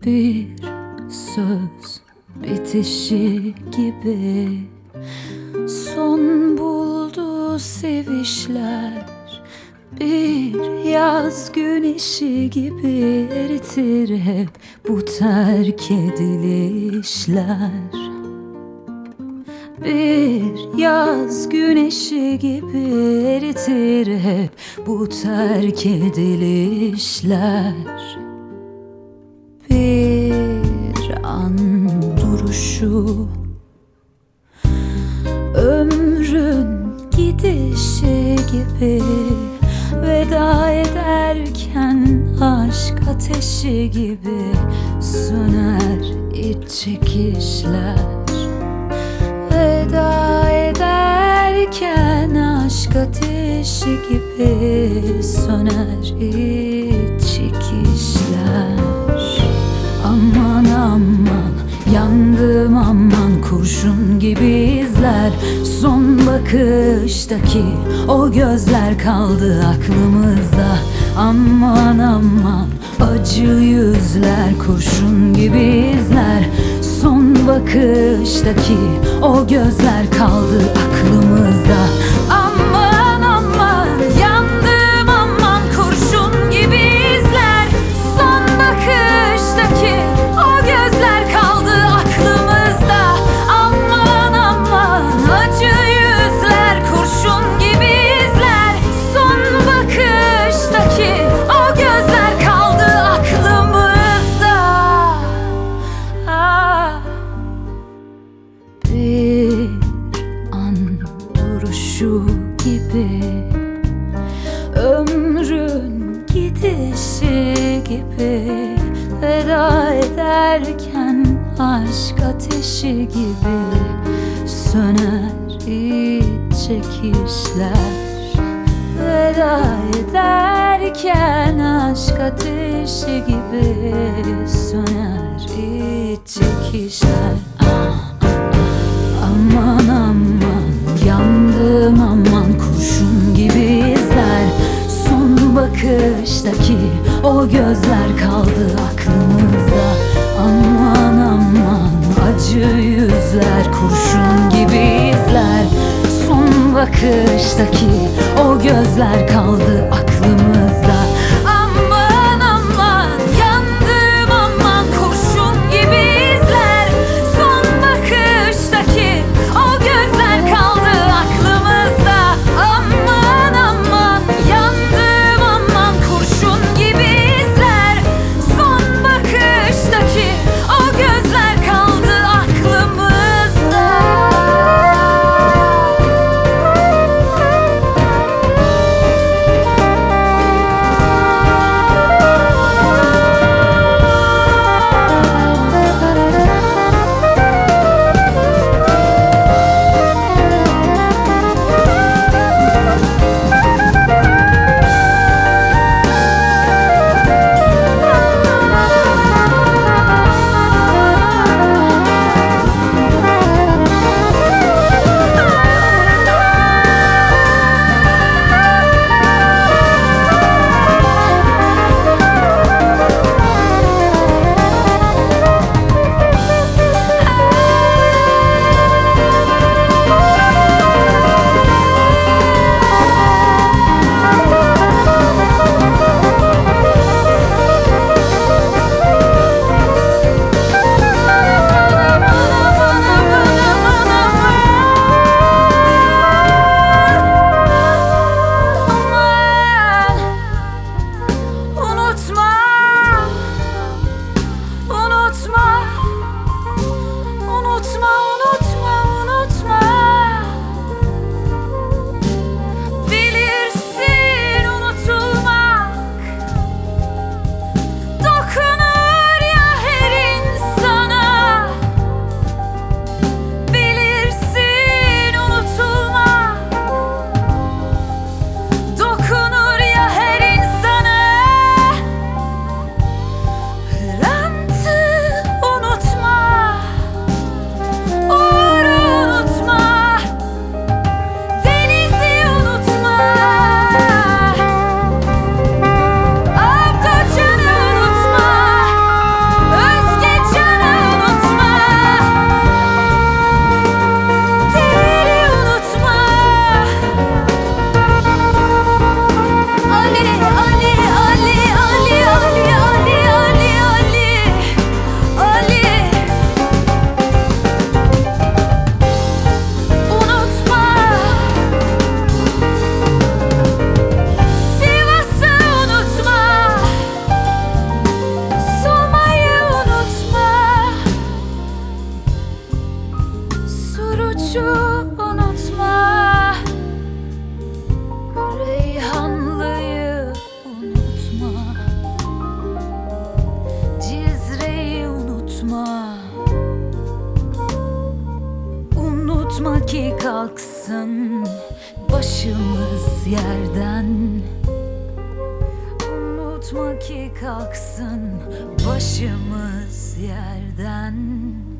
Bir söz bitişi gibi son buldu sevişler. Bir yaz güneşi gibi eritir hep bu terk edilişler. Bir yaz güneşi gibi eritir hep bu terk edilişler. Bir an duruşu, ömrün gidişi gibi, veda ederken aşk ateşi gibi söner iç çekişler. Veda ederken aşk ateşi gibi söner iç çekişler. Aman aman yandım, aman kurşun gibi izler. Son bakıştaki o gözler kaldı aklımızda. Aman aman acı yüzler, kurşun gibi izler. Son bakıştaki o gözler kaldı aklımızda. Aman aman yandım, aman kurşun gibi izler. Son bakıştaki o gözler kaldı aklımızda. Aman aman acı yüzler, kurşun gibi izler. Son bakıştaki o gözler kaldı aklımızda. Bir an duruşu gibi, ömrün gidişi gibi, veda ederken aşk ateşi gibi söner iç çekişler. Veda ederken aşk ateşi gibi söner iç çekişler. Aman aman yandım, aman kurşun gibi izler. Son bakıştaki o gözler kaldı aklımızda. Aman aman acı yüzler, kurşun gibi izler. Son bakıştaki o gözler kaldı aklımızda. Aman aman yandım, aman kurşun gibi izler. Son bakıştaki o gözler kaldı aklımızda. Aman aman yandım, aman kurşun gibi izler. Son bakıştaki o gözler kaldı aklımızda. Oruç'u unutma, Reyhanlı'yı unutma, Cizre'yi unutma. Unutma ki kalksın başımız yerden. Unutma ki kalksın başımız yerden.